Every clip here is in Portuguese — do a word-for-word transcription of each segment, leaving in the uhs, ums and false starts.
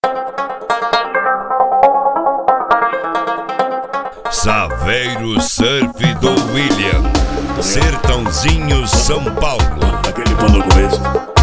Saveiro Surf do William, Sertãozinho, São Paulo. Aquele pão no começo.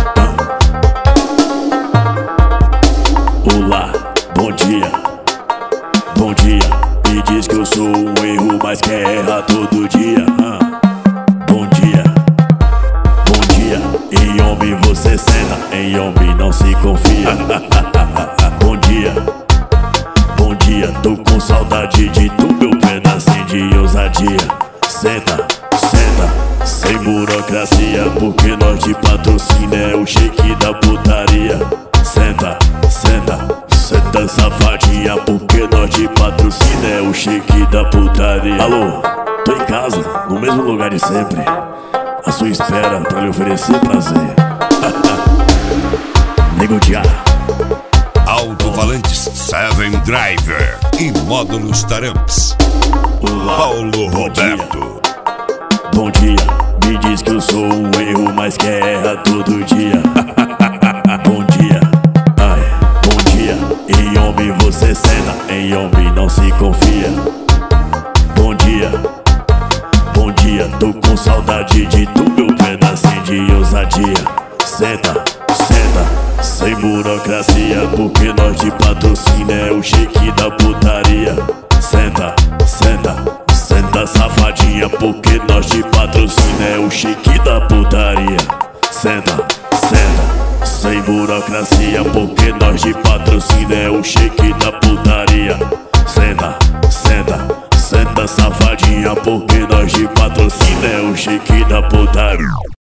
Olá, bom dia, bom dia. Me diz que eu sou um erro, mas quer errar todo dia. Bom dia, bom dia. Em homem você senta, em homem não se confia. Bom dia, bom dia. Tô com saudade de tu, meu pedacinho de ousadia. Senta, senta, sem burocracia, porque nós de patrocínio é o shake da putaria. Senta, senta, senta safadinha, porque nós de patrocínio é o shake da putaria. Alô, tô em casa, no mesmo lugar de sempre, à sua espera pra lhe oferecer prazer. Nego de ar, Alto-falantes Seven Driver e módulos Taramps. olá, Paulo bom Roberto. dia, bom dia. Me diz que eu sou um erro, mas quer errar todo dia. Bom dia, ai, bom dia. Em homem você senta, em homem não se confia. Bom dia, bom dia. Tô com saudade de tu, meu pedacinho de ousadia. Senta, senta, sem burocracia, porque nós de patrocínio é o shake da putaria. Senta, senta, senta safadinha, porque nós de patrocínio é o shake da putaria. Senta, senta, sem burocracia, porque nós de patrocínio é o shake da putaria. Senta, senta, senta safadinha, porque nós de patrocínio é o shake da putaria.